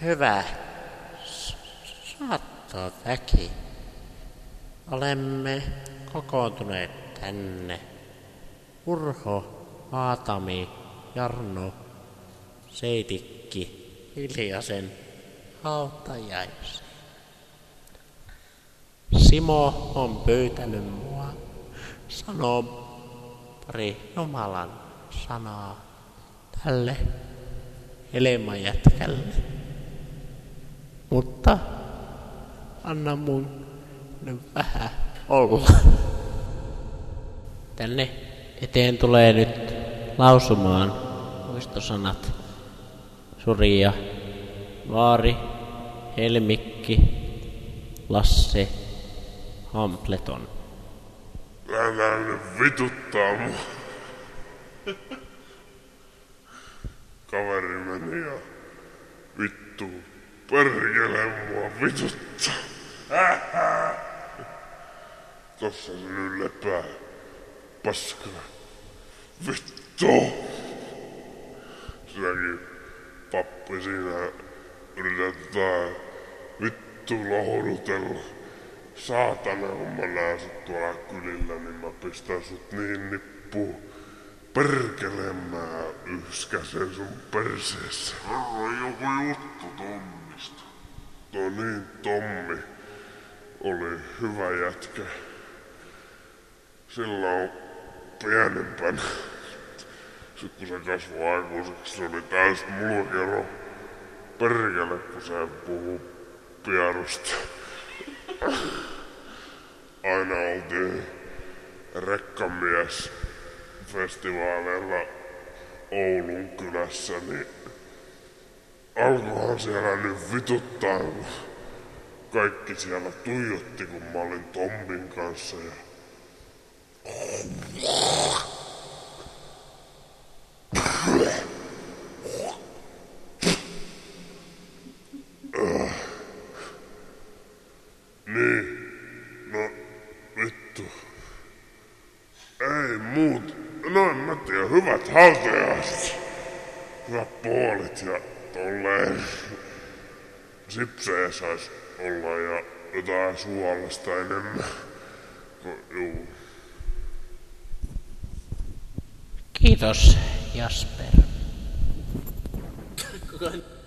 Hyvä saattoväki. Olemme kokoontuneet tänne. Urho, Aatami, Jarno, Seitikki, Hiljasen hautajaisiin. Simo on pyytänyt mua sanoo pari Jumalan sanaa tälle helmajätkälle. Mutta anna mun nyt vähän olla. Tänne eteen tulee nyt lausumaan muistosanat Surja, Vaari, Helmikki, Lasse, Hampleton. Älä nyt vituttaa mua. Kaveri meni ja vittu perkele mua vituttaa. Tossa se nyt lepää. Paskana. Vittu. Sinäkin pappi siinä yritetään vittu lohdutella. Saatana, kun mä näen sut tuolla kylillä, niin mä pistän sut niin nippuun. Perkele, mä yskäsen sun perseessä. Kerro joku juttu Tommista. No niin, Tommi oli hyvä jätkä. Silloin pienempänä. Sitten kun se kasvoi aikuiseksi, se oli täys mulkero. Perkele, kun se puhuu pierusta. Aina oltiin rekkamies festivaaleilla Oulun kylässä, niin alkoihan siellä nyt vituttaa, kun kaikki siellä tuijotti, kun mä olin Tommin kanssa. Ja niin, no vittu. Ei muut, no en mä tiedä, hyvät hautajaiset. Hyvät puolit ja tolleen. Sipsejä sais olla ja jotain suolasta enemmän. Juu. Kiitos, Jasper.